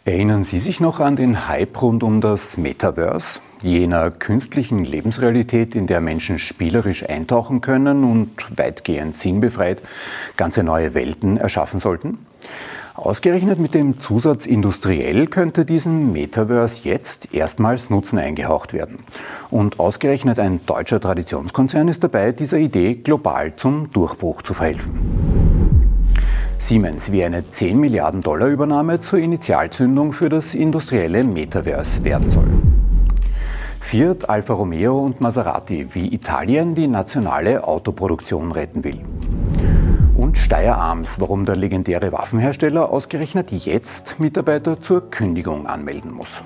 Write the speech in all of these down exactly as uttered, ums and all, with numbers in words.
Erinnern Sie sich noch an den Hype rund um das Metaverse, jener künstlichen Lebensrealität, in der Menschen spielerisch eintauchen können und weitgehend sinnbefreit ganze neue Welten erschaffen sollten? Ausgerechnet mit dem Zusatz industriell könnte diesem Metaverse jetzt erstmals Nutzen eingehaucht werden. Und ausgerechnet ein deutscher Traditionskonzern ist dabei, dieser Idee global zum Durchbruch zu verhelfen. Siemens wie eine zehn Milliarden Dollar Übernahme zur Initialzündung für das industrielle Metaverse werden soll. Fiat, Alfa Romeo und Maserati, wie Italien die nationale Autoproduktion retten will. Und Steyr Arms, warum der legendäre Waffenhersteller ausgerechnet jetzt Mitarbeiter zur Kündigung anmelden muss.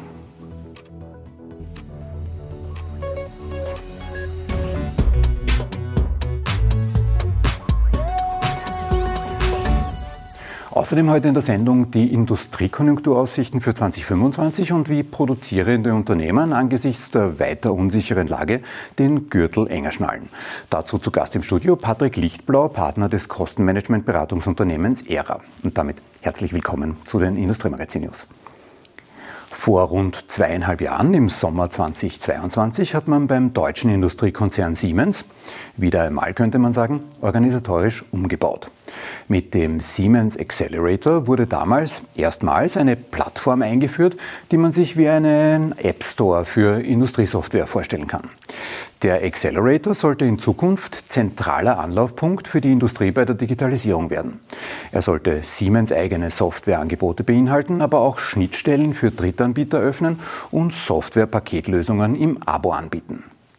Außerdem heute in der Sendung die Industriekonjunkturaussichten für zweitausendfünfundzwanzig und wie produzierende Unternehmen angesichts der weiter unsicheren Lage den Gürtel enger schnallen. Dazu zu Gast im Studio Patrick Lichtblau, Partner des Kostenmanagement-Beratungsunternehmens E R A. Und damit herzlich willkommen zu den Industriemagazin News. Vor rund zweieinhalb Jahren, im Sommer zweitausendzweiundzwanzig, hat man beim deutschen Industriekonzern Siemens, wieder einmal könnte man sagen, organisatorisch umgebaut. Mit dem Siemens Accelerator wurde damals erstmals eine Plattform eingeführt, die man sich wie einen App Store für Industriesoftware vorstellen kann. Der Accelerator sollte in Zukunft zentraler Anlaufpunkt für die Industrie bei der Digitalisierung werden. Er sollte Siemens eigene Softwareangebote beinhalten, aber auch Schnittstellen für Drittanbieter öffnen und Softwarepaketlösungen im Abo anbieten.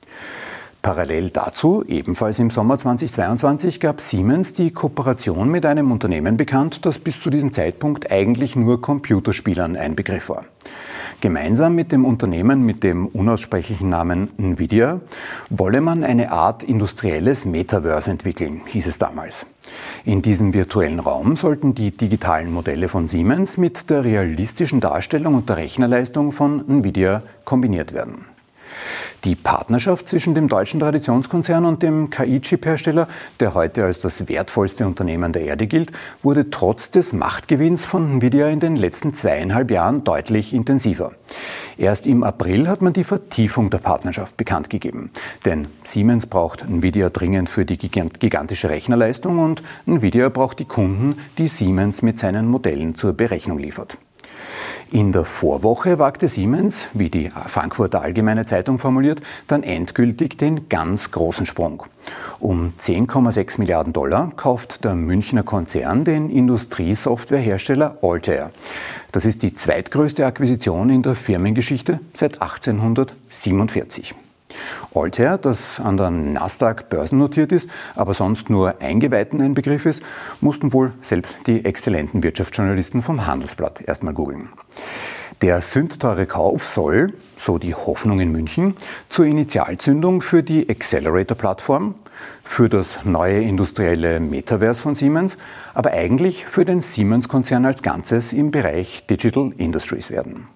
Parallel dazu, ebenfalls im Sommer zweitausendzweiundzwanzig, gab Siemens die Kooperation mit einem Unternehmen bekannt, das bis zu diesem Zeitpunkt eigentlich nur Computerspielern ein Begriff war. Gemeinsam mit dem Unternehmen mit dem unaussprechlichen Namen Nvidia wolle man eine Art industrielles Metaverse entwickeln, hieß es damals. In diesem virtuellen Raum sollten die digitalen Modelle von Siemens mit der realistischen Darstellung und der Rechnerleistung von Nvidia kombiniert werden. Die Partnerschaft zwischen dem deutschen Traditionskonzern und dem K I-Chip-Hersteller, der heute als das wertvollste Unternehmen der Erde gilt, wurde trotz des Machtgewinns von Nvidia in den letzten zweieinhalb Jahren deutlich intensiver. Erst im April hat man die Vertiefung der Partnerschaft bekannt gegeben. Denn Siemens braucht Nvidia dringend für die gigantische Rechnerleistung und Nvidia braucht die Kunden, die Siemens mit seinen Modellen zur Berechnung liefert. In der Vorwoche wagte Siemens, wie die Frankfurter Allgemeine Zeitung formuliert, dann endgültig den ganz großen Sprung. Um zehn Komma sechs Milliarden Dollar kauft der Münchner Konzern den Industriesoftwarehersteller Altair. Das ist die zweitgrößte Akquisition in der Firmengeschichte seit achtzehnhundertsiebenundvierzig. Altair, das an der Nasdaq börsennotiert ist, aber sonst nur Eingeweihten ein Begriff ist, mussten wohl selbst die exzellenten Wirtschaftsjournalisten vom Handelsblatt erstmal googeln. Der sündteure Kauf soll, so die Hoffnung in München, zur Initialzündung für die Accelerator-Plattform, für das neue industrielle Metaverse von Siemens, aber eigentlich für den Siemens-Konzern als Ganzes im Bereich Digital Industries werden.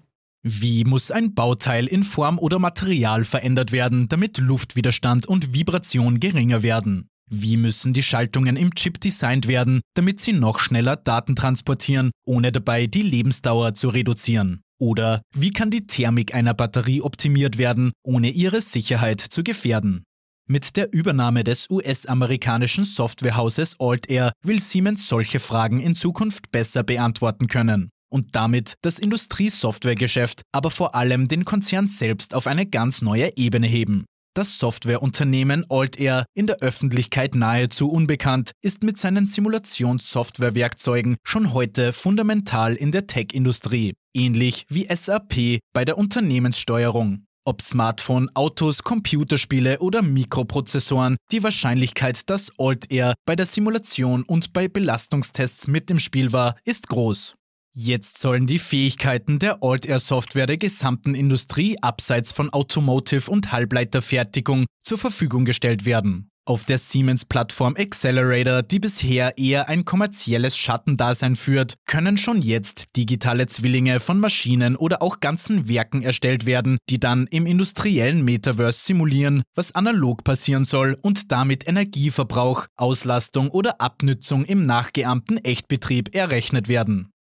Wie muss ein Bauteil in Form oder Material verändert werden, damit Luftwiderstand und Vibration geringer werden? Wie müssen die Schaltungen im Chip designt werden, damit sie noch schneller Daten transportieren, ohne dabei die Lebensdauer zu reduzieren? Oder wie kann die Thermik einer Batterie optimiert werden, ohne ihre Sicherheit zu gefährden? Mit der Übernahme des U S-amerikanischen Softwarehauses Altair will Siemens solche Fragen in Zukunft besser beantworten können und damit das Industriesoftwaregeschäft, aber vor allem den Konzern selbst auf eine ganz neue Ebene heben. Das Softwareunternehmen Altair, in der Öffentlichkeit nahezu unbekannt, ist mit seinen Simulationssoftwarewerkzeugen schon heute fundamental in der Tech-Industrie, ähnlich wie S A P bei der Unternehmenssteuerung. Ob Smartphone, Autos, Computerspiele oder Mikroprozessoren, die Wahrscheinlichkeit, dass Altair bei der Simulation und bei Belastungstests mit im Spiel war, ist groß. Jetzt sollen die Fähigkeiten der Altair-Software der gesamten Industrie abseits von Automotive- und Halbleiterfertigung zur Verfügung gestellt werden. Auf der Siemens-Plattform Accelerator, die bisher eher ein kommerzielles Schattendasein führt, können schon jetzt digitale Zwillinge von Maschinen oder auch ganzen Werken erstellt werden, die dann im industriellen Metaverse simulieren, was analog passieren soll und damit Energieverbrauch, Auslastung oder Abnützung im nachgeahmten Echtbetrieb errechnet werden.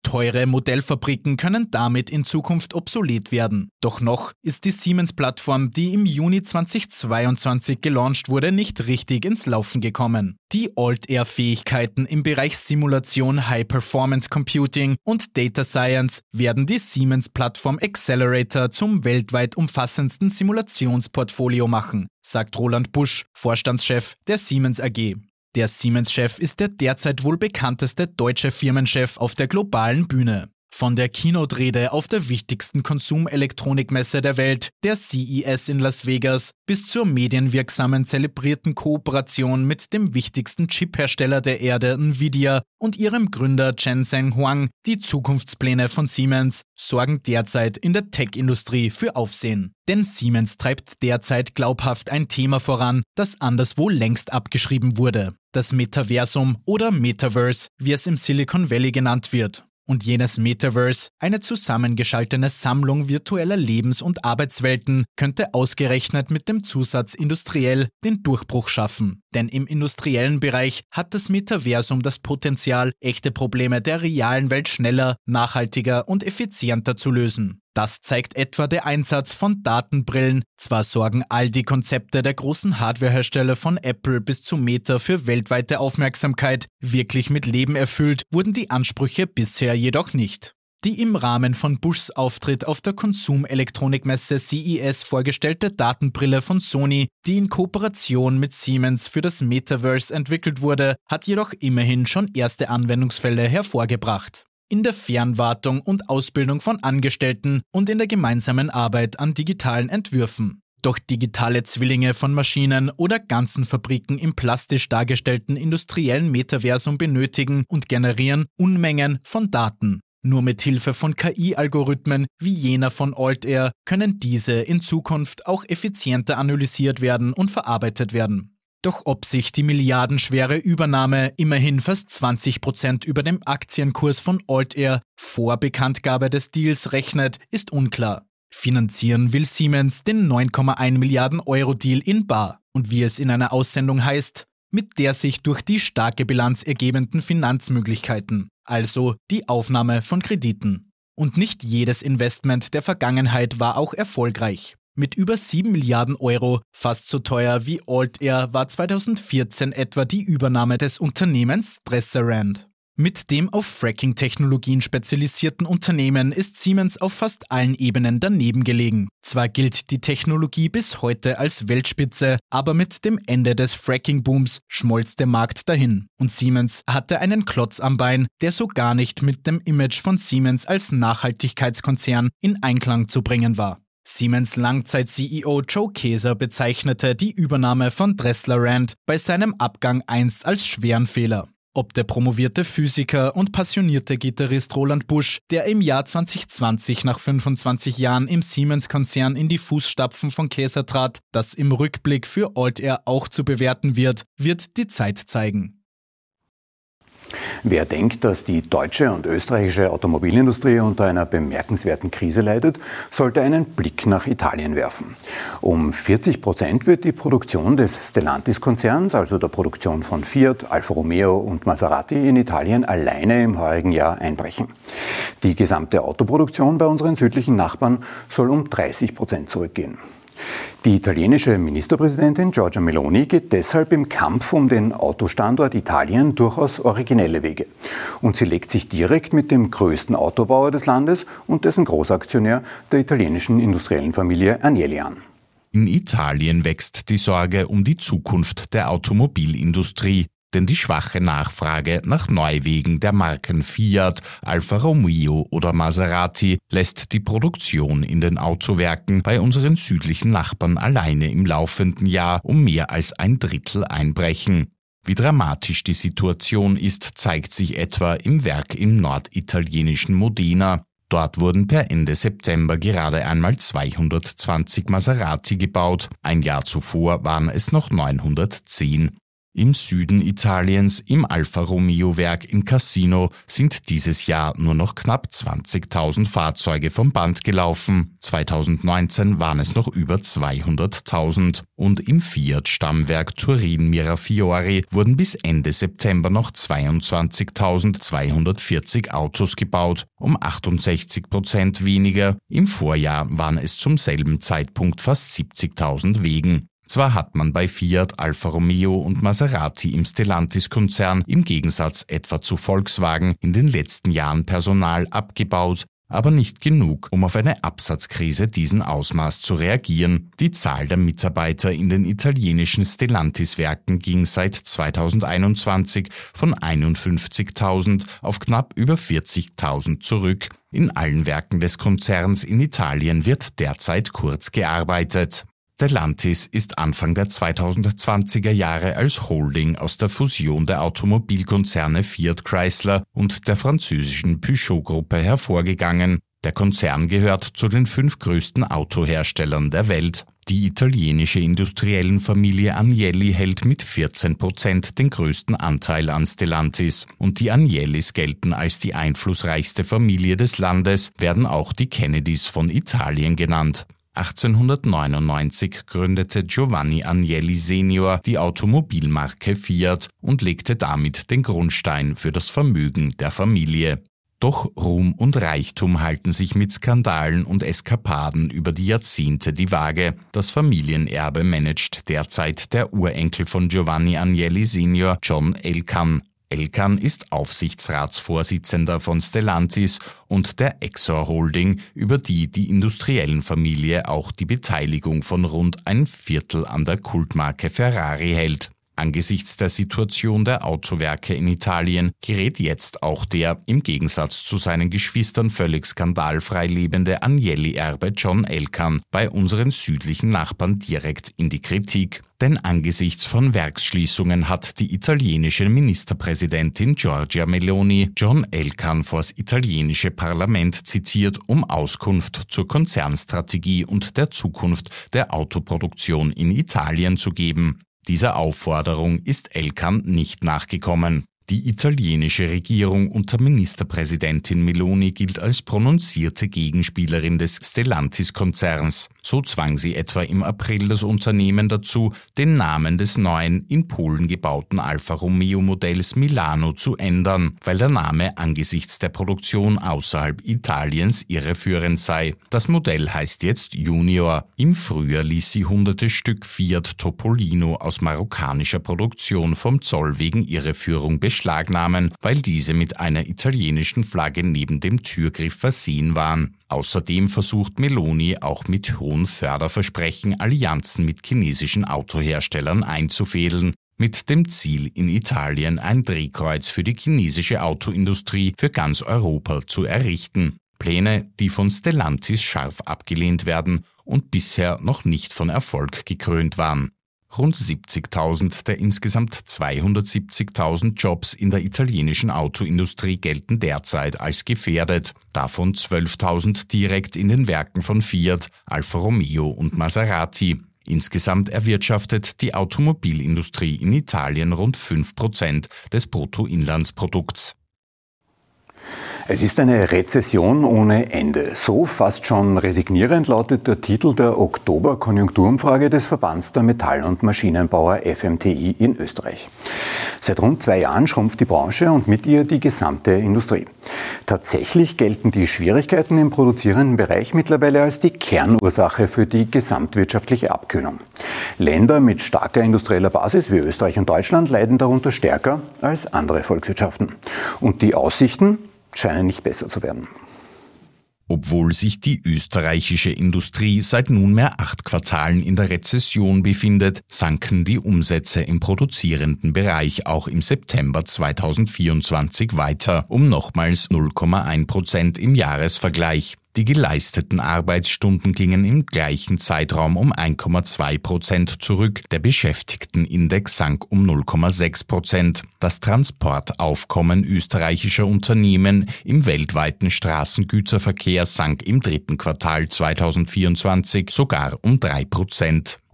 Teure Modellfabriken können damit in Zukunft obsolet werden. Doch noch ist die Siemens-Plattform, die im Juni zweitausendzweiundzwanzig gelauncht wurde, nicht richtig ins Laufen gekommen. Die Altair-Fähigkeiten im Bereich Simulation, High-Performance Computing und Data Science werden die Siemens-Plattform Accelerator zum weltweit umfassendsten Simulationsportfolio machen, sagt Roland Busch, Vorstandschef der Siemens A G. Der Siemens-Chef ist der derzeit wohl bekannteste deutsche Firmenchef auf der globalen Bühne. Von der Keynote-Rede auf der wichtigsten Konsumelektronikmesse der Welt, der C E S in Las Vegas, bis zur medienwirksamen zelebrierten Kooperation mit dem wichtigsten Chiphersteller der Erde, Nvidia, und ihrem Gründer Jensen Huang, die Zukunftspläne von Siemens, sorgen derzeit in der Tech-Industrie für Aufsehen. Denn Siemens treibt derzeit glaubhaft ein Thema voran, das anderswo längst abgeschrieben wurde: das Metaversum oder Metaverse, wie es im Silicon Valley genannt wird. Und jenes Metaverse, eine zusammengeschaltete Sammlung virtueller Lebens- und Arbeitswelten, könnte ausgerechnet mit dem Zusatz industriell den Durchbruch schaffen. Denn im industriellen Bereich hat das Metaversum das Potenzial, echte Probleme der realen Welt schneller, nachhaltiger und effizienter zu lösen. Das zeigt etwa der Einsatz von Datenbrillen. Zwar sorgen all die Konzepte der großen Hardwarehersteller von Apple bis zu Meta für weltweite Aufmerksamkeit, wirklich mit Leben erfüllt wurden die Ansprüche bisher jedoch nicht. Die im Rahmen von Buschs Auftritt auf der Konsumelektronikmesse C E S vorgestellte Datenbrille von Sony, die in Kooperation mit Siemens für das Metaverse entwickelt wurde, hat jedoch immerhin schon erste Anwendungsfälle hervorgebracht. In der Fernwartung und Ausbildung von Angestellten und in der gemeinsamen Arbeit an digitalen Entwürfen. Doch digitale Zwillinge von Maschinen oder ganzen Fabriken im plastisch dargestellten industriellen Metaversum benötigen und generieren Unmengen von Daten. Nur mit Hilfe von K I-Algorithmen wie jener von Altair können diese in Zukunft auch effizienter analysiert werden und verarbeitet werden. Doch ob sich die milliardenschwere Übernahme immerhin fast zwanzig Prozent über dem Aktienkurs von Altair vor Bekanntgabe des Deals rechnet, ist unklar. Finanzieren will Siemens den neun Komma eins Milliarden Euro Deal in bar und wie es in einer Aussendung heißt, mit der sich durch die starke Bilanz ergebenden Finanzmöglichkeiten, also die Aufnahme von Krediten. Und nicht jedes Investment der Vergangenheit war auch erfolgreich. Mit über sieben Milliarden Euro, fast so teuer wie Altair, war zweitausendvierzehn etwa die Übernahme des Unternehmens Dresser-Rand. Mit dem auf Fracking-Technologien spezialisierten Unternehmen ist Siemens auf fast allen Ebenen daneben gelegen. Zwar gilt die Technologie bis heute als Weltspitze, aber mit dem Ende des Fracking-Booms schmolz der Markt dahin. Und Siemens hatte einen Klotz am Bein, der so gar nicht mit dem Image von Siemens als Nachhaltigkeitskonzern in Einklang zu bringen war. Siemens Langzeit-C E O Joe Kaeser bezeichnete die Übernahme von Dresser-Rand bei seinem Abgang einst als schweren Fehler. Ob der promovierte Physiker und passionierte Gitarrist Roland Busch, der im Jahr zwanzig zwanzig nach fünfundzwanzig Jahren im Siemens-Konzern in die Fußstapfen von Kaeser trat, das im Rückblick für Altair auch zu bewerten wird, wird die Zeit zeigen. Wer denkt, dass die deutsche und österreichische Automobilindustrie unter einer bemerkenswerten Krise leidet, sollte einen Blick nach Italien werfen. Um vierzig Prozent wird die Produktion des Stellantis-Konzerns, also der Produktion von Fiat, Alfa Romeo und Maserati, in Italien alleine im heurigen Jahr einbrechen. Die gesamte Autoproduktion bei unseren südlichen Nachbarn soll um dreißig Prozent zurückgehen. Die italienische Ministerpräsidentin Giorgia Meloni geht deshalb im Kampf um den Autostandort Italien durchaus originelle Wege. Und sie legt sich direkt mit dem größten Autobauer des Landes und dessen Großaktionär, der italienischen industriellen Familie Agnelli, an. In Italien wächst die Sorge um die Zukunft der Automobilindustrie. Denn die schwache Nachfrage nach Neuwegen der Marken Fiat, Alfa Romeo oder Maserati lässt die Produktion in den Autowerken bei unseren südlichen Nachbarn alleine im laufenden Jahr um mehr als ein Drittel einbrechen. Wie dramatisch die Situation ist, zeigt sich etwa im Werk im norditalienischen Modena. Dort wurden per Ende September gerade einmal zweihundertzwanzig Maserati gebaut, ein Jahr zuvor waren es noch neunhundertzehn. Im Süden Italiens, im Alfa Romeo-Werk in Cassino, sind dieses Jahr nur noch knapp zwanzigtausend Fahrzeuge vom Band gelaufen. zweitausendneunzehn waren es noch über zweihunderttausend. Und im Fiat-Stammwerk Turin Mirafiori wurden bis Ende September noch zweiundzwanzigtausendzweihundertvierzig Autos gebaut, um achtundsechzig Prozent weniger. Im Vorjahr waren es zum selben Zeitpunkt fast siebzigtausend wegen. Zwar hat man bei Fiat, Alfa Romeo und Maserati im Stellantis-Konzern im Gegensatz etwa zu Volkswagen in den letzten Jahren Personal abgebaut, aber nicht genug, um auf eine Absatzkrise diesen Ausmaß zu reagieren. Die Zahl der Mitarbeiter in den italienischen Stellantis-Werken ging seit zweitausendeinundzwanzig von einundfünfzigtausend auf knapp über vierzigtausend zurück. In allen Werken des Konzerns in Italien wird derzeit kurz gearbeitet. Stellantis ist Anfang der zweitausendzwanziger Jahre als Holding aus der Fusion der Automobilkonzerne Fiat Chrysler und der französischen Peugeot-Gruppe hervorgegangen. Der Konzern gehört zu den fünf größten Autoherstellern der Welt. Die italienische Industriellenfamilie Agnelli hält mit vierzehn Prozent den größten Anteil an Stellantis. Und die Agnellis gelten als die einflussreichste Familie des Landes, werden auch die Kennedys von Italien genannt. achtzehnhundertneunundneunzig gründete Giovanni Agnelli Senior die Automobilmarke Fiat und legte damit den Grundstein für das Vermögen der Familie. Doch Ruhm und Reichtum halten sich mit Skandalen und Eskapaden über die Jahrzehnte die Waage. Das Familienerbe managt derzeit der Urenkel von Giovanni Agnelli Senior, John Elkann. Elkann ist Aufsichtsratsvorsitzender von Stellantis und der Exor Holding, über die die Industriellenfamilie auch die Beteiligung von rund ein Viertel an der Kultmarke Ferrari hält. Angesichts der Situation der Autowerke in Italien gerät jetzt auch der, im Gegensatz zu seinen Geschwistern völlig skandalfrei lebende Agnelli-Erbe John Elkann bei unseren südlichen Nachbarn direkt in die Kritik. Denn angesichts von Werksschließungen hat die italienische Ministerpräsidentin Giorgia Meloni John Elkann vors italienische Parlament zitiert, um Auskunft zur Konzernstrategie und der Zukunft der Autoproduktion in Italien zu geben. Dieser Aufforderung ist Elkann nicht nachgekommen. Die italienische Regierung unter Ministerpräsidentin Meloni gilt als prononzierte Gegenspielerin des Stellantis-Konzerns. So zwang sie etwa im April das Unternehmen dazu, den Namen des neuen, in Polen gebauten Alfa Romeo-Modells Milano zu ändern, weil der Name angesichts der Produktion außerhalb Italiens irreführend sei. Das Modell heißt jetzt Junior. Im Frühjahr ließ sie hunderte Stück Fiat Topolino aus marokkanischer Produktion vom Zoll wegen Irreführung beschlagnahmen. beschlagnahmen, weil diese mit einer italienischen Flagge neben dem Türgriff versehen waren. Außerdem versucht Meloni auch mit hohen Förderversprechen Allianzen mit chinesischen Autoherstellern einzufädeln, mit dem Ziel, in Italien ein Drehkreuz für die chinesische Autoindustrie für ganz Europa zu errichten. Pläne, die von Stellantis scharf abgelehnt werden und bisher noch nicht von Erfolg gekrönt waren. Rund siebzigtausend der insgesamt zweihundertsiebzigtausend Jobs in der italienischen Autoindustrie gelten derzeit als gefährdet, davon zwölftausend direkt in den Werken von Fiat, Alfa Romeo und Maserati. Insgesamt erwirtschaftet die Automobilindustrie in Italien rund fünf Prozent des Bruttoinlandsprodukts. Es ist eine Rezession ohne Ende. So fast schon resignierend lautet der Titel der Oktober-Konjunkturumfrage des Verbands der Metall- und Maschinenbauer F M T I in Österreich. Seit rund zwei Jahren schrumpft die Branche und mit ihr die gesamte Industrie. Tatsächlich gelten die Schwierigkeiten im produzierenden Bereich mittlerweile als die Kernursache für die gesamtwirtschaftliche Abkühlung. Länder mit starker industrieller Basis wie Österreich und Deutschland leiden darunter stärker als andere Volkswirtschaften. Und die Aussichten scheinen nicht besser zu werden. Obwohl sich die österreichische Industrie seit nunmehr acht Quartalen in der Rezession befindet, sanken die Umsätze im produzierenden Bereich auch im September zweitausendvierundzwanzig weiter, um nochmals null Komma eins Prozent im Jahresvergleich. Die geleisteten Arbeitsstunden gingen im gleichen Zeitraum um eins Komma zwei Prozent zurück, der Beschäftigtenindex sank um null Komma sechs Prozent. Das Transportaufkommen österreichischer Unternehmen im weltweiten Straßengüterverkehr sank im dritten Quartal zweitausendvierundzwanzig sogar um drei Prozent.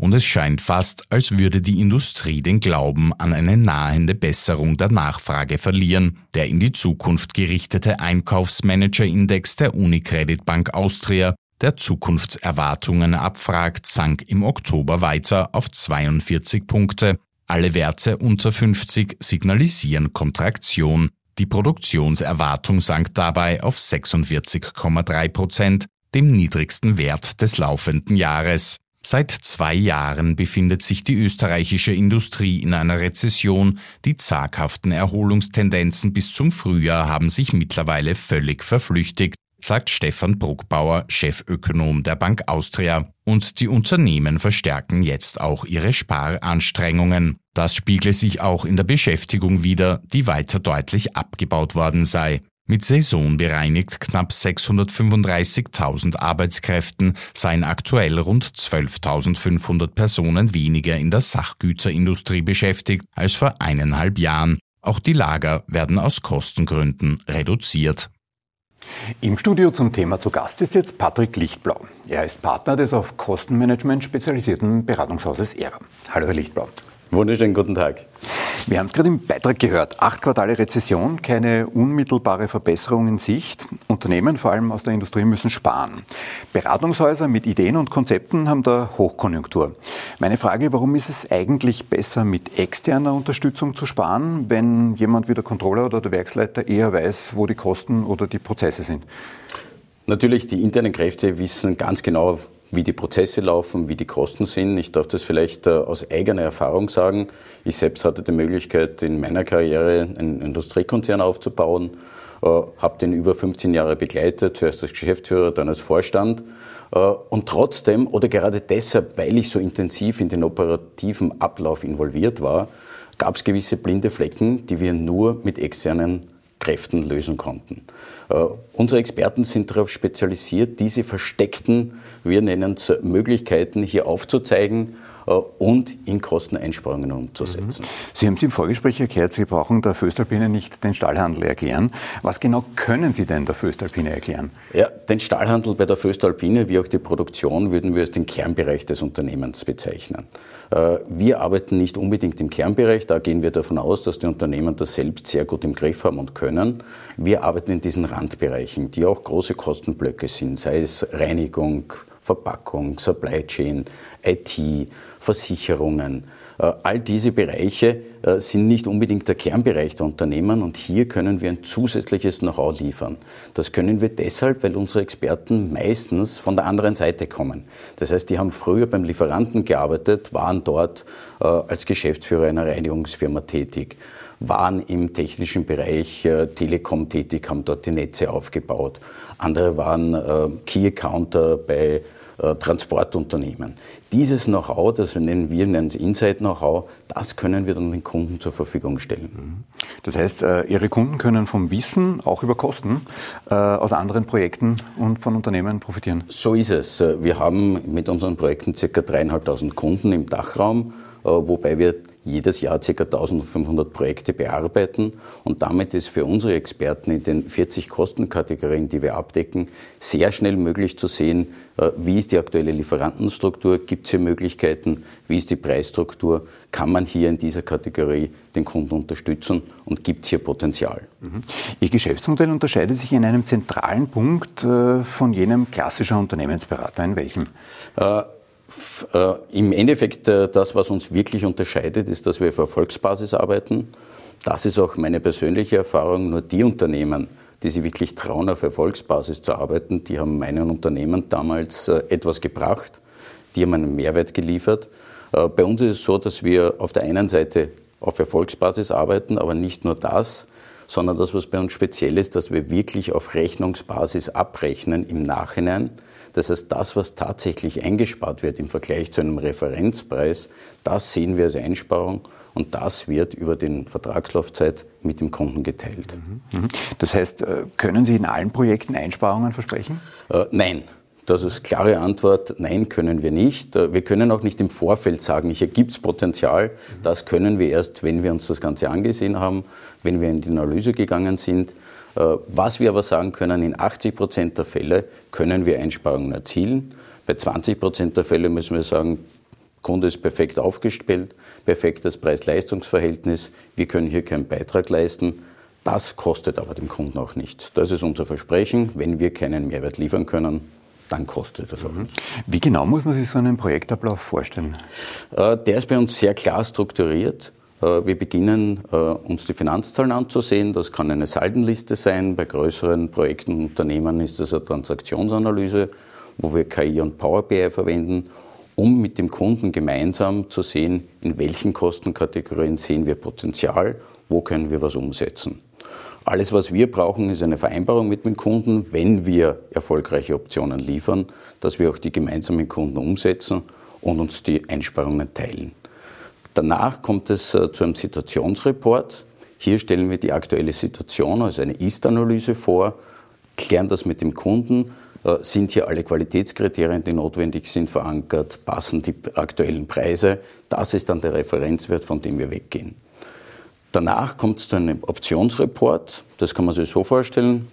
Und es scheint fast, als würde die Industrie den Glauben an eine nahende Besserung der Nachfrage verlieren. Der in die Zukunft gerichtete Einkaufsmanager-Index der Unicredit Bank Austria, der Zukunftserwartungen abfragt, sank im Oktober weiter auf zweiundvierzig Punkte. Alle Werte unter fünfzig signalisieren Kontraktion. Die Produktionserwartung sank dabei auf sechsundvierzig Komma drei Prozent, dem niedrigsten Wert des laufenden Jahres. Seit zwei Jahren befindet sich die österreichische Industrie in einer Rezession. Die zaghaften Erholungstendenzen bis zum Frühjahr haben sich mittlerweile völlig verflüchtigt, sagt Stefan Bruckbauer, Chefökonom der Bank Austria. Und die Unternehmen verstärken jetzt auch ihre Sparanstrengungen. Das spiegle sich auch in der Beschäftigung wider, die weiter deutlich abgebaut worden sei. Mit saisonbereinigt knapp sechshundertfünfunddreißigtausend Arbeitskräften seien aktuell rund zwölftausendfünfhundert Personen weniger in der Sachgüterindustrie beschäftigt als vor eineinhalb Jahren. Auch die Lager werden aus Kostengründen reduziert. Im Studio zum Thema zu Gast ist jetzt Patrick Lichtblau. Er ist Partner des auf Kostenmanagement spezialisierten Beratungshauses E R A. Hallo Herr Lichtblau. Wunderschönen guten Tag. Wir haben es gerade im Beitrag gehört. Acht Quartale Rezession, keine unmittelbare Verbesserung in Sicht. Unternehmen, vor allem aus der Industrie, müssen sparen. Beratungshäuser mit Ideen und Konzepten haben da Hochkonjunktur. Meine Frage, warum ist es eigentlich besser, mit externer Unterstützung zu sparen, wenn jemand wie der Controller oder der Werksleiter eher weiß, wo die Kosten oder die Prozesse sind? Natürlich, die internen Kräfte wissen ganz genau, wie die Prozesse laufen, wie die Kosten sind. Ich darf das vielleicht äh, aus eigener Erfahrung sagen. Ich selbst hatte die Möglichkeit, in meiner Karriere einen Industriekonzern aufzubauen, äh, habe den über fünfzehn Jahre begleitet, zuerst als Geschäftsführer, dann als Vorstand. Äh, und trotzdem, oder gerade deshalb, weil ich so intensiv in den operativen Ablauf involviert war, gab es gewisse blinde Flecken, die wir nur mit externen Kräften lösen konnten. Uh, unsere Experten sind darauf spezialisiert, diese versteckten, wir nennen es Möglichkeiten hier aufzuzeigen uh, und in Kosteneinsparungen umzusetzen. Mhm. Sie haben es im Vorgespräch erklärt, Sie brauchen der Voestalpine nicht den Stahlhandel erklären. Was genau können Sie denn der Voestalpine erklären? Ja, den Stahlhandel bei der Voestalpine wie auch die Produktion würden wir als den Kernbereich des Unternehmens bezeichnen. Uh, wir arbeiten nicht unbedingt im Kernbereich, da gehen wir davon aus, dass die Unternehmen das selbst sehr gut im Griff haben und können. Wir arbeiten in diesen Randbereichen, die auch große Kostenblöcke sind, sei es Reinigung, Verpackung, Supply Chain, I T, Versicherungen. All diese Bereiche sind nicht unbedingt der Kernbereich der Unternehmen und hier können wir ein zusätzliches Know-how liefern. Das können wir deshalb, weil unsere Experten meistens von der anderen Seite kommen. Das heißt, die haben früher beim Lieferanten gearbeitet, waren dort als Geschäftsführer einer Reinigungsfirma tätig, waren im technischen Bereich äh, Telekom tätig, haben dort die Netze aufgebaut. Andere waren äh, Key Accounter bei äh, Transportunternehmen. Dieses Know-how, das nennen wir nennen es Inside-Know-how, das können wir dann den Kunden zur Verfügung stellen. Das heißt, äh, Ihre Kunden können vom Wissen, auch über Kosten, äh, aus anderen Projekten und von Unternehmen profitieren? So ist es. Wir haben mit unseren Projekten ca. dreieinhalbtausend Kunden im Dachraum, äh, wobei wir jedes Jahr ca. eintausendfünfhundert Projekte bearbeiten und damit ist für unsere Experten in den vierzig Kostenkategorien, die wir abdecken, sehr schnell möglich zu sehen, wie ist die aktuelle Lieferantenstruktur, gibt es hier Möglichkeiten, wie ist die Preisstruktur, kann man hier in dieser Kategorie den Kunden unterstützen und gibt es hier Potenzial. Mhm. Ihr Geschäftsmodell unterscheidet sich in einem zentralen Punkt äh, von jenem klassischer Unternehmensberater. In welchem? Äh, Äh, Im Endeffekt, äh, das, was uns wirklich unterscheidet, ist, dass wir auf Erfolgsbasis arbeiten. Das ist auch meine persönliche Erfahrung. Nur die Unternehmen, die sich wirklich trauen, auf Erfolgsbasis zu arbeiten, die haben meinen Unternehmen damals äh, etwas gebracht. Die haben einen Mehrwert geliefert. Äh, bei uns ist es so, dass wir auf der einen Seite auf Erfolgsbasis arbeiten, aber nicht nur das, sondern das, was bei uns speziell ist, dass wir wirklich auf Rechnungsbasis abrechnen im Nachhinein. Das heißt, das, was tatsächlich eingespart wird im Vergleich zu einem Referenzpreis, das sehen wir als Einsparung und das wird über die Vertragslaufzeit mit dem Kunden geteilt. Das heißt, können Sie in allen Projekten Einsparungen versprechen? Äh, nein. Das ist klare Antwort, nein, können wir nicht. Wir können auch nicht im Vorfeld sagen, hier gibt es Potenzial. Das können wir erst, wenn wir uns das Ganze angesehen haben, wenn wir in die Analyse gegangen sind. Was wir aber sagen können, in achtzig Prozent der Fälle können wir Einsparungen erzielen. Bei zwanzig Prozent der Fälle müssen wir sagen, Kunde ist perfekt aufgestellt, perfektes Preis-Leistungs-Verhältnis, wir können hier keinen Beitrag leisten. Das kostet aber dem Kunden auch nichts. Das ist unser Versprechen. Wenn wir keinen Mehrwert liefern können, dann kostet das auch nichts. Wie genau muss man sich so einen Projektablauf vorstellen? Der ist bei uns sehr klar strukturiert. Wir beginnen, uns die Finanzzahlen anzusehen. Das kann eine Saldenliste sein. Bei größeren Projekten und Unternehmen ist das eine Transaktionsanalyse, wo wir K I und Power B I verwenden, um mit dem Kunden gemeinsam zu sehen, in welchen Kostenkategorien sehen wir Potenzial, wo können wir was umsetzen. Alles, was wir brauchen, ist eine Vereinbarung mit dem Kunden, wenn wir erfolgreiche Optionen liefern, dass wir auch die gemeinsam mit dem Kunden umsetzen und uns die Einsparungen teilen. Danach kommt es zu einem Situationsreport. Hier stellen wir die aktuelle Situation, also eine Ist-Analyse vor, klären das mit dem Kunden, sind hier alle Qualitätskriterien, die notwendig sind, verankert, passen die aktuellen Preise. Das ist dann der Referenzwert, von dem wir weggehen. Danach kommt es zu einem Optionsreport. Das kann man sich so vorstellen.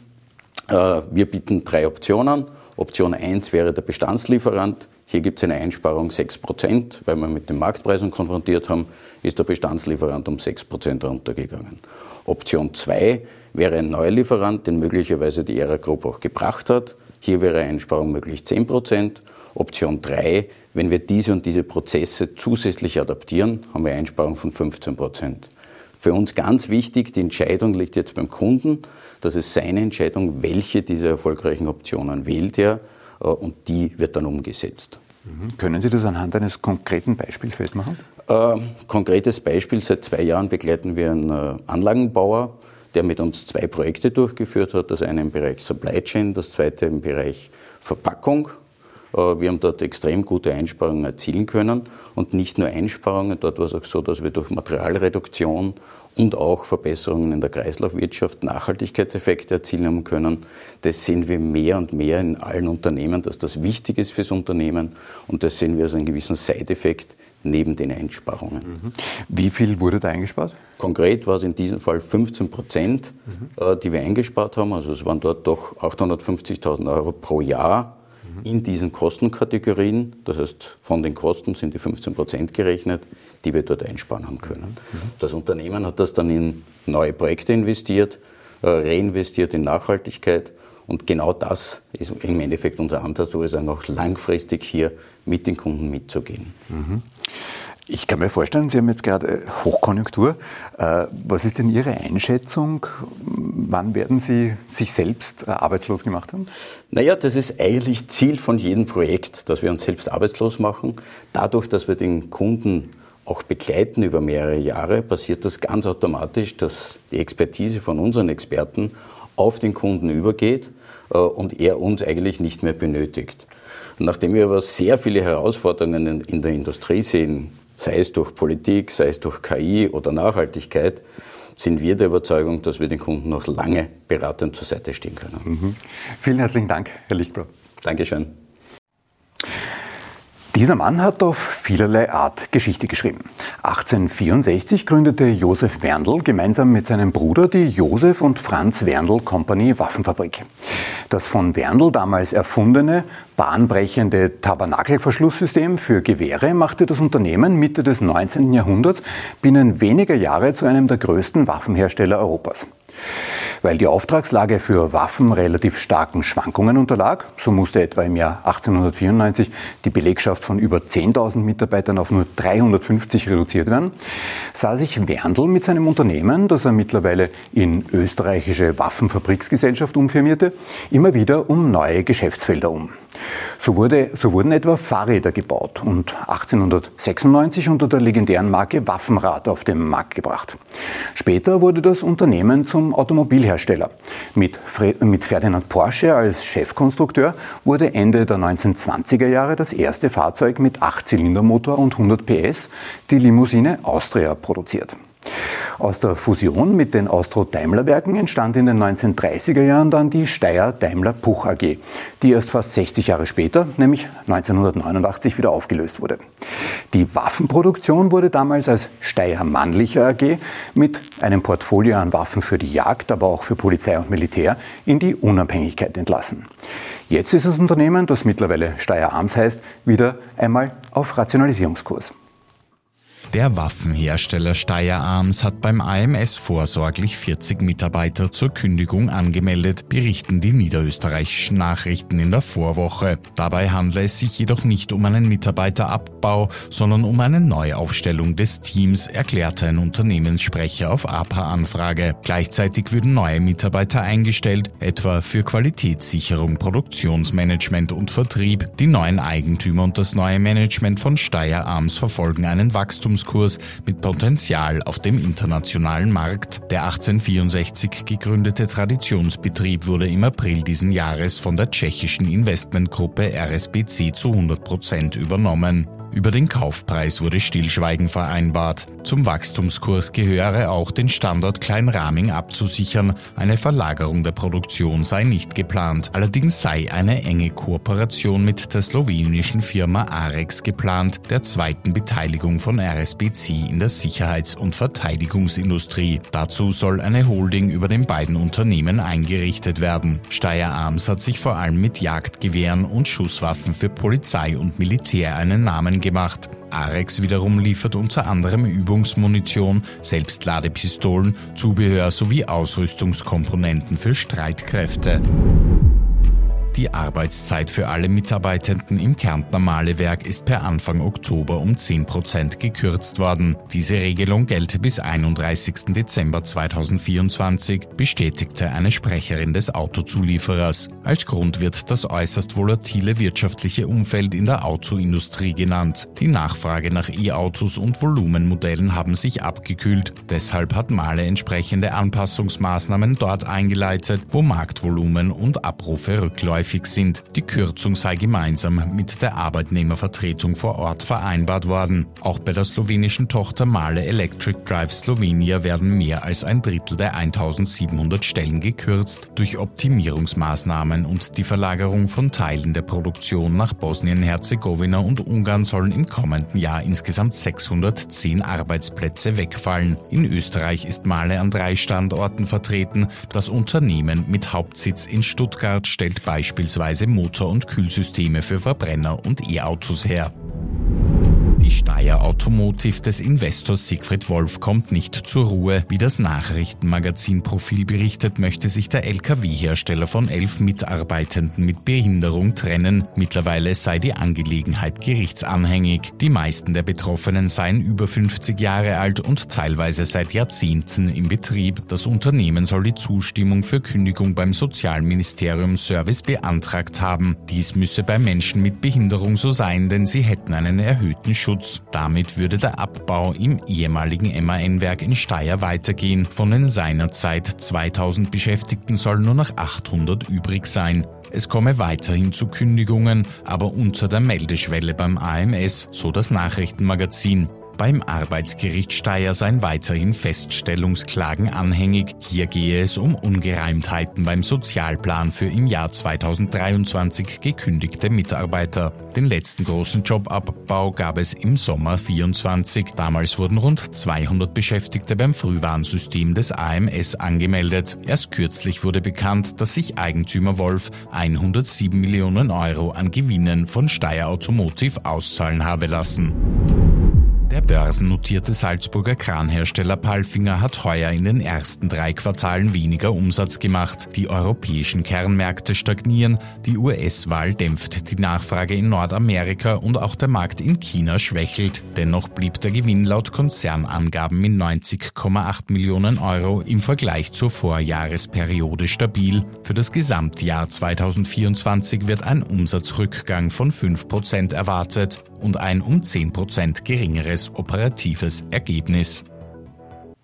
Wir bieten drei Optionen. Option eins wäre der Bestandslieferant. Hier gibt es eine Einsparung sechs Prozent, weil wir mit den Marktpreisen konfrontiert haben, ist der Bestandslieferant um sechs Prozent runtergegangen. Option zwei wäre ein neuer Lieferant, den möglicherweise die E R A Group auch gebracht hat. Hier wäre eine Einsparung möglich zehn Prozent. Option drei, wenn wir diese und diese Prozesse zusätzlich adaptieren, haben wir eine Einsparung von fünfzehn Prozent. Für uns ganz wichtig, die Entscheidung liegt jetzt beim Kunden. Das ist seine Entscheidung, welche dieser erfolgreichen Optionen wählt er, und die wird dann umgesetzt. Mhm. Können Sie das anhand eines konkreten Beispiels festmachen? Äh, konkretes Beispiel, seit zwei Jahren begleiten wir einen äh, Anlagenbauer, der mit uns zwei Projekte durchgeführt hat. Das eine im Bereich Supply Chain, das zweite im Bereich Verpackung. Äh, wir haben dort extrem gute Einsparungen erzielen können. Und nicht nur Einsparungen, dort war es auch so, dass wir durch Materialreduktion und auch Verbesserungen in der Kreislaufwirtschaft Nachhaltigkeitseffekte erzielen haben können. Das sehen wir mehr und mehr in allen Unternehmen, dass das wichtig ist fürs Unternehmen. Und das sehen wir als einen gewissen Side-Effekt neben den Einsparungen. Wie viel wurde da eingespart? Konkret war es in diesem Fall fünfzehn Prozent, mhm. die wir eingespart haben. Also es waren dort doch achthundertfünfzigtausend Euro pro Jahr in diesen Kostenkategorien. Das heißt, von den Kosten sind die fünfzehn Prozent gerechnet, die wir dort einsparen haben können. Mhm. Das Unternehmen hat das dann in neue Projekte investiert, reinvestiert in Nachhaltigkeit. Und genau das ist im Endeffekt unser Ansatz, wo wir sagen, auch langfristig hier mit den Kunden mitzugehen. Mhm. Ich kann mir vorstellen, Sie haben jetzt gerade Hochkonjunktur. Was ist denn Ihre Einschätzung? Wann werden Sie sich selbst arbeitslos gemacht haben? Naja, das ist eigentlich Ziel von jedem Projekt, dass wir uns selbst arbeitslos machen. Dadurch, dass wir den Kunden auch begleiten über mehrere Jahre, passiert das ganz automatisch, dass die Expertise von unseren Experten auf den Kunden übergeht und er uns eigentlich nicht mehr benötigt. Nachdem wir aber sehr viele Herausforderungen in der Industrie sehen, sei es durch Politik, sei es durch K I oder Nachhaltigkeit, sind wir der Überzeugung, dass wir den Kunden noch lange beratend zur Seite stehen können. Mhm. Vielen herzlichen Dank, Herr Lichtblau. Dankeschön. Dieser Mann hat auf vielerlei Art Geschichte geschrieben. achtzehnhundertvierundsechzig gründete Josef Werndl gemeinsam mit seinem Bruder die Josef und Franz Werndl Company Waffenfabrik. Das von Werndl damals erfundene, bahnbrechende Tabernakelverschlusssystem für Gewehre machte das Unternehmen Mitte des neunzehnten Jahrhunderts binnen weniger Jahre zu einem der größten Waffenhersteller Europas. Weil die Auftragslage für Waffen relativ starken Schwankungen unterlag, so musste etwa im Jahr achtzehnhundertvierundneunzig die Belegschaft von über zehntausend Mitarbeitern auf nur dreihundertfünfzig reduziert werden, sah sich Werndl mit seinem Unternehmen, das er mittlerweile in österreichische Waffenfabriksgesellschaft umfirmierte, immer wieder um neue Geschäftsfelder um. So, wurde, so wurden etwa Fahrräder gebaut und achtzehnhundertsechsundneunzig unter der legendären Marke Waffenrad auf den Markt gebracht. Später wurde das Unternehmen zum Automobilhersteller. Mit, mit Ferdinand Porsche als Chefkonstrukteur wurde Ende der neunzehnhundertzwanziger Jahre das erste Fahrzeug mit acht Zylindermotor und hundert P S, die Limousine Austria, produziert. Aus der Fusion mit den Austro-Daimler-Werken entstand in den neunzehnhundertdreißiger Jahren dann die Steyr-Daimler-Puch A G, die erst fast sechzig Jahre später, nämlich neunzehnhundertneunundachtzig, wieder aufgelöst wurde. Die Waffenproduktion wurde damals als Steyr-Mannlicher A G mit einem Portfolio an Waffen für die Jagd, aber auch für Polizei und Militär in die Unabhängigkeit entlassen. Jetzt ist das Unternehmen, das mittlerweile Steyr Arms heißt, wieder einmal auf Rationalisierungskurs. Der Waffenhersteller Steyr Arms hat beim A M S vorsorglich vierzig Mitarbeiter zur Kündigung angemeldet, berichten die niederösterreichischen Nachrichten in der Vorwoche. Dabei handle es sich jedoch nicht um einen Mitarbeiterabbau, sondern um eine Neuaufstellung des Teams, erklärte ein Unternehmenssprecher auf A P A-Anfrage. Gleichzeitig würden neue Mitarbeiter eingestellt, etwa für Qualitätssicherung, Produktionsmanagement und Vertrieb. Die neuen Eigentümer und das neue Management von Steyr Arms verfolgen einen Wachstumskurs mit Potenzial auf dem internationalen Markt. Der achtzehnhundertvierundsechzig gegründete Traditionsbetrieb wurde im April diesen Jahres von der tschechischen Investmentgruppe R S B C zu hundert Prozent übernommen. Über den Kaufpreis wurde Stillschweigen vereinbart. Zum Wachstumskurs gehöre auch, den Standort Kleinraming abzusichern. Eine Verlagerung der Produktion sei nicht geplant. Allerdings sei eine enge Kooperation mit der slowenischen Firma Arex geplant, der zweiten Beteiligung von R S B C in der Sicherheits- und Verteidigungsindustrie. Dazu soll eine Holding über den beiden Unternehmen eingerichtet werden. Steyr Arms hat sich vor allem mit Jagdgewehren und Schusswaffen für Polizei und Militär einen Namen gemacht. Arex wiederum liefert unter anderem Übungsmunition, Selbstladepistolen, Zubehör sowie Ausrüstungskomponenten für Streitkräfte. Die Arbeitszeit für alle Mitarbeitenden im Kärntner Mahlewerk ist per Anfang Oktober um zehn Prozent gekürzt worden. Diese Regelung gelte bis einunddreißigsten Dezember zweitausendvierundzwanzig, bestätigte eine Sprecherin des Autozulieferers. Als Grund wird das äußerst volatile wirtschaftliche Umfeld in der Autoindustrie genannt. Die Nachfrage nach E-Autos und Volumenmodellen haben sich abgekühlt. Deshalb hat Mahle entsprechende Anpassungsmaßnahmen dort eingeleitet, wo Marktvolumen und Abrufe rückläufig sind. Die Kürzung sei gemeinsam mit der Arbeitnehmervertretung vor Ort vereinbart worden. Auch bei der slowenischen Tochter Mahle Electric Drive Slovenia werden mehr als ein Drittel der eintausendsiebenhundert Stellen gekürzt. Durch Optimierungsmaßnahmen und die Verlagerung von Teilen der Produktion nach Bosnien-Herzegowina und Ungarn sollen im kommenden Jahr insgesamt sechshundertzehn Arbeitsplätze wegfallen. In Österreich ist Mahle an drei Standorten vertreten. Das Unternehmen mit Hauptsitz in Stuttgart stellt beispielsweise beispielsweise Motor- und Kühlsysteme für Verbrenner und E-Autos her. Die Steyr Automotive des Investors Siegfried Wolf kommt nicht zur Ruhe. Wie das Nachrichtenmagazin Profil berichtet, möchte sich der L K W-Hersteller von elf Mitarbeitenden mit Behinderung trennen. Mittlerweile sei die Angelegenheit gerichtsanhängig. Die meisten der Betroffenen seien über fünfzig Jahre alt und teilweise seit Jahrzehnten im Betrieb. Das Unternehmen soll die Zustimmung für Kündigung beim Sozialministerium Service beantragt haben. Dies müsse bei Menschen mit Behinderung so sein, denn sie hätten einen erhöhten Schutz. Damit würde der Abbau im ehemaligen M A N-Werk in Steyr weitergehen. Von den seinerzeit zweitausend Beschäftigten sollen nur noch achthundert übrig sein. Es komme weiterhin zu Kündigungen, aber unter der Meldeschwelle beim A M S, so das Nachrichtenmagazin. Beim Arbeitsgericht Steyr seien weiterhin Feststellungsklagen anhängig. Hier gehe es um Ungereimtheiten beim Sozialplan für im Jahr zweitausenddreiundzwanzig gekündigte Mitarbeiter. Den letzten großen Jobabbau gab es im Sommer vierundzwanzig. Damals wurden rund zweihundert Beschäftigte beim Frühwarnsystem des A M S angemeldet. Erst kürzlich wurde bekannt, dass sich Eigentümer Wolf hundertsieben Millionen Euro an Gewinnen von Steyr Automotive auszahlen habe lassen. Der börsennotierte Salzburger Kranhersteller Palfinger hat heuer in den ersten drei Quartalen weniger Umsatz gemacht. Die europäischen Kernmärkte stagnieren, die U S-Wahl dämpft die Nachfrage in Nordamerika und auch der Markt in China schwächelt. Dennoch blieb der Gewinn laut Konzernangaben mit neunzig Komma acht Millionen Euro im Vergleich zur Vorjahresperiode stabil. Für das Gesamtjahr zweitausendvierundzwanzig wird ein Umsatzrückgang von fünf Prozent erwartet und ein um zehn Prozent geringeres operatives Ergebnis.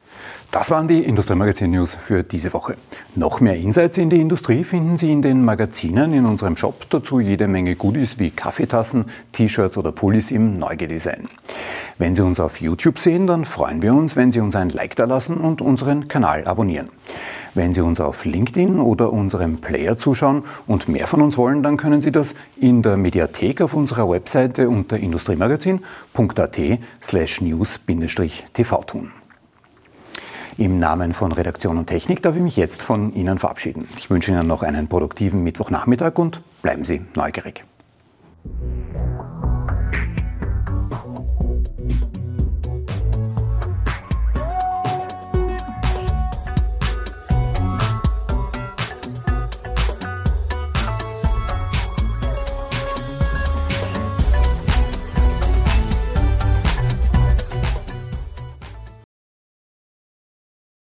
Das waren die Industriemagazin-News für diese Woche. Noch mehr Insights in die Industrie finden Sie in den Magazinen in unserem Shop. Dazu jede Menge Goodies wie Kaffeetassen, T-Shirts oder Pullis im Neugedesign. Wenn Sie uns auf YouTube sehen, dann freuen wir uns, wenn Sie uns ein Like dalassen und unseren Kanal abonnieren. Wenn Sie uns auf LinkedIn oder unserem Player zuschauen und mehr von uns wollen, dann können Sie das in der Mediathek auf unserer Webseite unter industriemagazin punkt a t slash news T V tun. Im Namen von Redaktion und Technik darf ich mich jetzt von Ihnen verabschieden. Ich wünsche Ihnen noch einen produktiven Mittwochnachmittag und bleiben Sie neugierig.